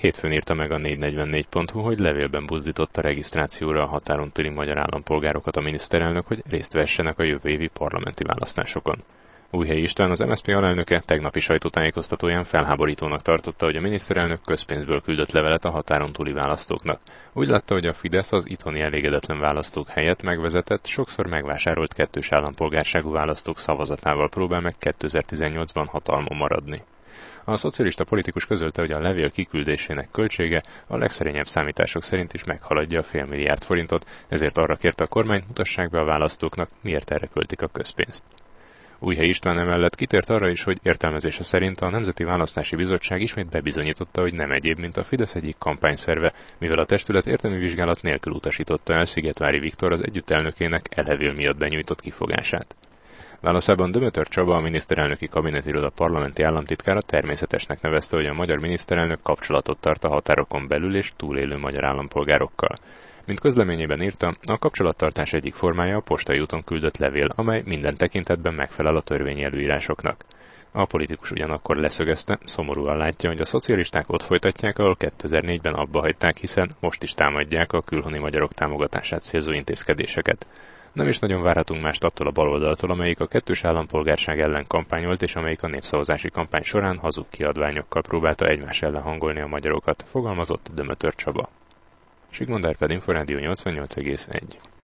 Hétfőn írta meg a 444.hu, hogy levélben buzdította regisztrációra a határon túli magyar állampolgárokat a miniszterelnök, hogy részt vessenek a jövő évi parlamenti választásokon. Újhelyi István, az MSZP alelnöke tegnapi sajtótájékoztatóján felháborítónak tartotta, hogy a miniszterelnök közpénzből küldött levelet a határon túli választóknak. Úgy látta, hogy a Fidesz az itthoni elégedetlen választók helyett megvezetett, sokszor megvásárolt kettős állampolgárságú választók szavazatával próbál meg 2018-ban hatalmon maradni. A szocialista politikus közölte, hogy a levél kiküldésének költsége a legszerényebb számítások szerint is meghaladja a $500 millió, ezért arra kérte a kormányt, mutassák be a választóknak, miért erre költik a közpénzt. Újhelyi István emellett kitért arra is, hogy értelmezése szerint a Nemzeti Választási Bizottság ismét bebizonyította, hogy nem egyéb, mint a Fidesz egyik kampányszerve, mivel a testület értelmi vizsgálat nélkül utasította el Szigetvári Viktor az együttelnökének levél miatt benyújtott kifogását. Válaszában Dömötör Csaba, a miniszterelnöki kabinetiroda parlamenti államtitkára természetesnek nevezte, hogy a magyar miniszterelnök kapcsolatot tart a határokon belül és túlélő magyar állampolgárokkal. Mint közleményében írta, a kapcsolattartás egyik formája a postai úton küldött levél, amely minden tekintetben megfelel a törvényi előírásoknak. A politikus ugyanakkor leszögezte, szomorúan látja, hogy a szocialisták ott folytatják, ahol 2004-ben abba hagyták, hiszen most is támadják a külhoni magyarok támogatását célzó intézkedéseket. Nem is nagyon várhatunk mást attól a baloldaltól, amelyik a kettős állampolgárság ellen kampányolt, és amelyik a népszavazási kampány során hazug kiadványokkal próbálta egymás ellen hangolni a magyarokat, fogalmazott Dömötör Csaba. Sigmund Árpád, Inforádió 88,1.